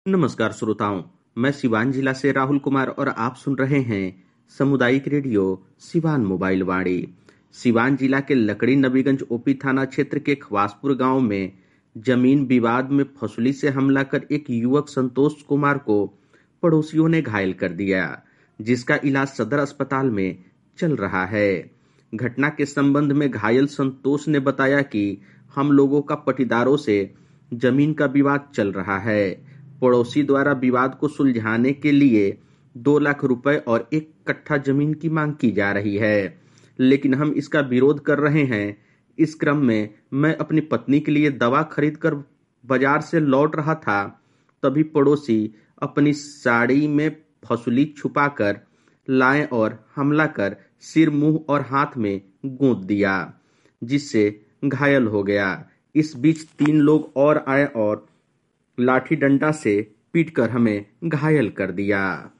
नमस्कार श्रोताओं, मैं सिवान जिला से राहुल कुमार और आप सुन रहे हैं सामुदायिक रेडियो सिवान मोबाइल वाणी। सिवान जिला के लकड़ी नबीगंज ओपी थाना क्षेत्र के खवासपुर गांव में जमीन विवाद में फसुली से हमला कर एक युवक संतोष कुमार को पड़ोसियों ने घायल कर दिया, जिसका इलाज सदर अस्पताल में चल रहा है। घटना के संबंध में घायल संतोष ने बताया कि हम लोगों का पटीदारों से जमीन का विवाद चल रहा है। पड़ोसी द्वारा विवाद को सुलझाने के लिए 2 लाख रुपए और 1 कट्ठा जमीन की मांग की जा रही है, लेकिन हम इसका विरोध कर रहे हैं। इस क्रम में मैं अपनी पत्नी के लिए दवा खरीद कर बाजार से लौट रहा था, तभी पड़ोसी अपनी साड़ी में फसुली छुपाकर लाए और हमला कर सिर, मुंह और हाथ में गूंथ दिया, जिससे घायल हो गया। इस बीच 3 लोग और आए और लाठी डंडा से पीटकर हमें घायल कर दिया।